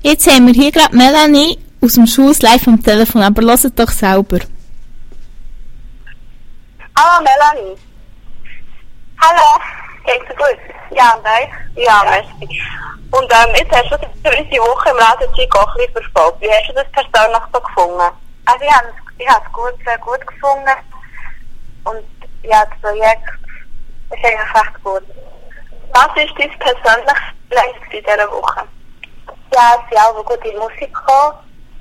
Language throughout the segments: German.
Jetzt haben wir hier gerade Melanie aus dem Schulhaus live am Telefon, aber hört doch selber. Hallo Melanie. Hallo. Geht's dir gut? Ja, nein. Ja, merci. Und jetzt hast du unsere Woche im Radio Chico ein bisschen verfolgt. Wie hast du das persönlich so gefunden? Also ich habe es sehr gut gefunden. Und ja, das Projekt ist eigentlich recht gut. Was ist dein persönliches Highlight in dieser Woche? Ja, es ist auch gute Musik gekommen.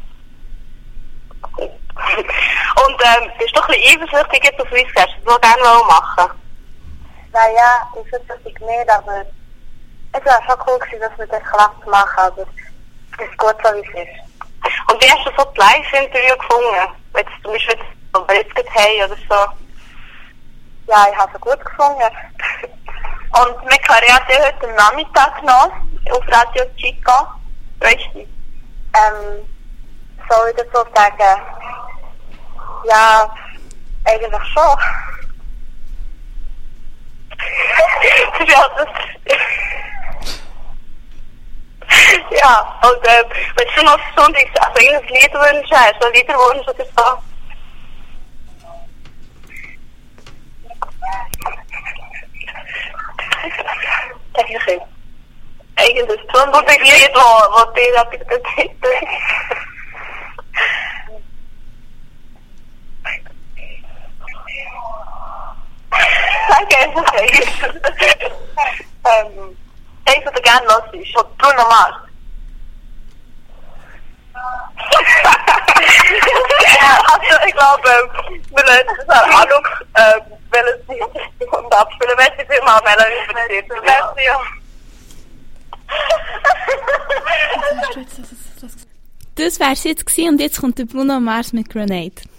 Und bist du ein bisschen eifersüchtig jetzt auf uns? Hast du das gerne machen? Naja, eifersüchtig nicht, aber es war schon cool gewesen, dass wir das klappt machen, aber es ist gut so, wie es ist. Und wie hast du so das Live-Interview gefunden? Wenn du zum Beispiel jetzt hey oder so? Ja, ich habe es gut gefunden. Und wir hören ja heute am Nachmittag noch auf Radio Chico. Weißt du? Soll ich dazu sagen? Ja, eigentlich schon. Ja, ja, und wenn du noch Sonntags also irgendein Lied wünschen hast, so Liederwunsch oder so. Eigentlich so ein gutes Lied, wo dir etwas dahinter ist. Okay. Eins, was du gerne hörst, ist von Bruno Mars. Also, ich glaube, wir lassen das an Anuk, welches Lied und abspielen. Merci vielmals, Melanie, für die Zeit. Merci, ja. Das wär's jetzt gewesen und jetzt kommt der Bruno Mars mit Grenade.